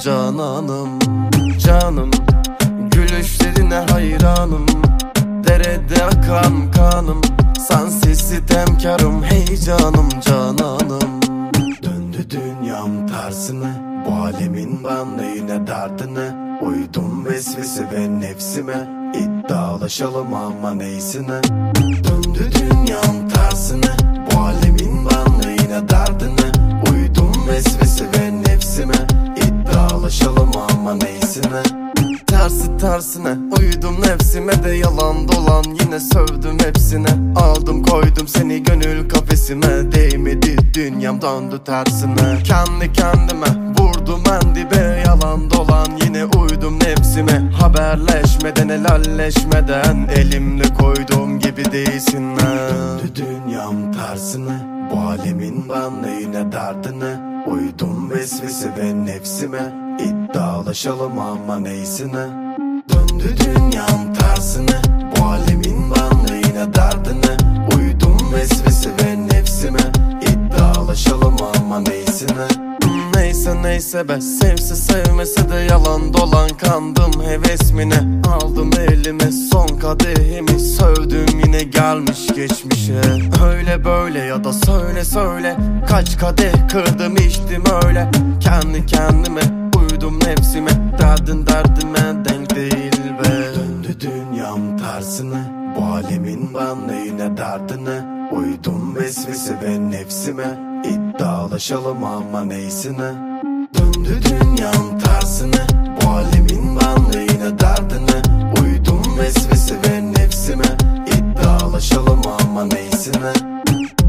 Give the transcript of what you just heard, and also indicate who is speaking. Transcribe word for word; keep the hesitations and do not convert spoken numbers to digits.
Speaker 1: Cananım, canım, gülüşlerine hayranım. Derede akan kanım, sensiz sitemkarım. Hey canım, cananım. Döndü dünyam tersine, bu alemin ben yine derdine. Uydum vesvese ve nefsime, iddialaşalım ama neysine. Döndü dünyam tersine, bu alemin ben yine derdine. Uydum vesvese ve nefsime, iddialaşalım ama neysine. Tersi tersine uydum nefsime de, yalan dolan yine sövdüm hepsine. Aldım koydum seni gönül kafesime, değmedi dünyam döndü tersine. Kendi kendime vurdum en dibe, yalan dolan yine uydum nefsime. Haberleşmeden helalleşmeden, elimle koyduğum gibi değilsin ha. Döndü dünyam tersine, bu alemin ben yine derdine. Uydum vesvese ve nefsime, iddialaşalım ama neysine. Döndü dünyam tersine, bu alemin ben yine derdine. Uydum vesvese ve nefsime, iddialaşalım ama neysine. Neyse neyse be, sevse sevmese de yalan dolan kandım hevesmine. Aldım elime son kadehimi, sövdüm yine gelmiş geçmişe. Öyle böyle ya da söyle söyle, kaç kadeh kırdım içtim öyle. Kendi kendime uydum nefsime, derdin derdime denk değil be. Döndü dünyam tersine, bu alemin ben yine derdine. Uydum vesvese ve nefsime, iddialaşalım ama neysine. Döndü dünyam tersine, bu alemin ben yine derdine. Uydum vesvese ve nefsime, iddialaşalım ama neysine.